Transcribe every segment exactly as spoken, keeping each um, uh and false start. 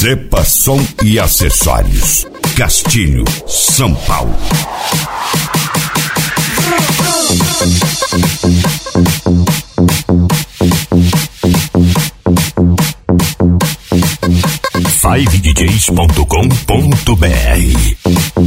Zepa Som e Acessórios, Castilho, São Paulo. five d js ponto com ponto b r.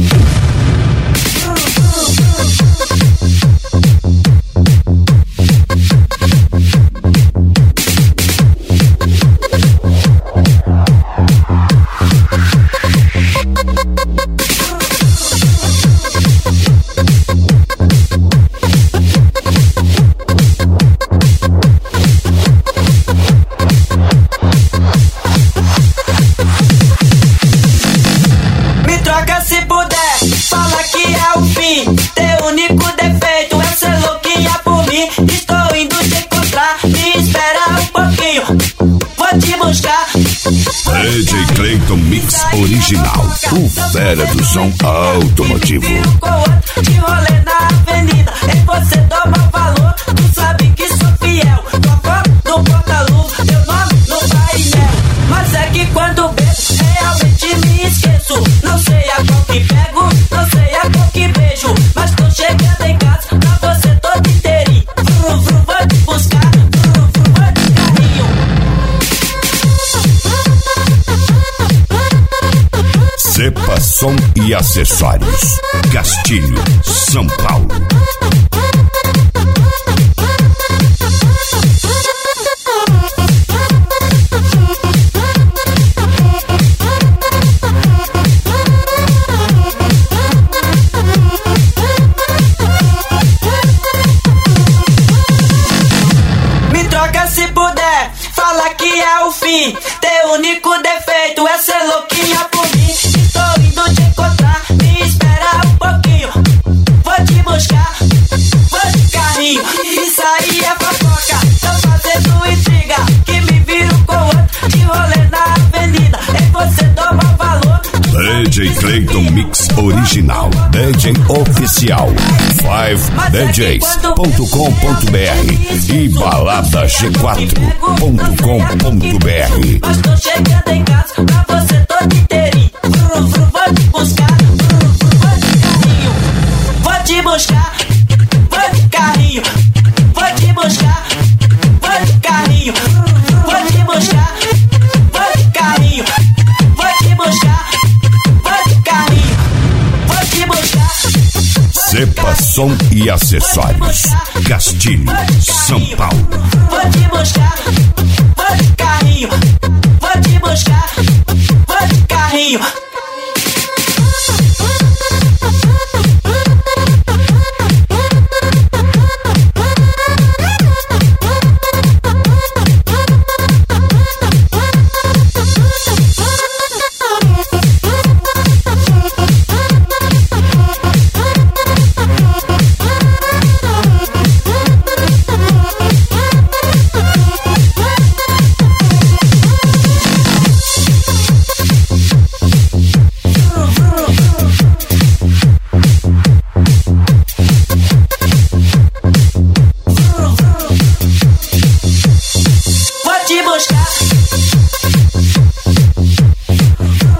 Teu único defeito é ser louquinha por mim. Estou indo te encontrar, me espera um pouquinho, vou te buscar. D J Clayton Mix Original, o fera do som automotivo. De rolê na avenida, em você toma valor. Tu sabe que sou fiel, tua foto no porta-luz, teu nome no painel. Mas é que quando bebo, realmente me esqueço. Não sei a qual que pego, não sei a qual que beijo, mas tô chegando em casa pra você todo inteirinho. Vrum, vrum, vou te buscar, vrum, vrum, vou de carrinho. Zepa Som e Acessórios, Castilho, São Paulo. Se puder, fala que é o fim. Teu único defeito é ser louquinha por mim. Estou indo te encontrar, me espera um pouquinho, vou te buscar, vou de carrinho. Isso aí é fofoca, tô fazendo intriga, que me viro com outro, de rolê na avenida, em você toma valor. D J Clayton Mix Original, D J Oficial, five d js ponto com ponto b r e balada g quatro ponto com ponto b r. Mas tô chegando em casa pra você todo inteirinho. Vrum, vrum, vou te buscar, vrum, vrum, vou de carrinho. Vou te buscar, vou de carrinho. Vou te buscar, vou de carrinho. Vou te buscar, vou de carrinho. Vou te buscar, vou de carrinho. Vou te buscar. Zepa Som e Acessórios, Castilho, São Paulo. Vou te buscar, vou de carrinho. Vou te buscar, vou de carrinho.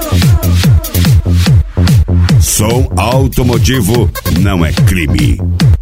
Som automotivo não é crime.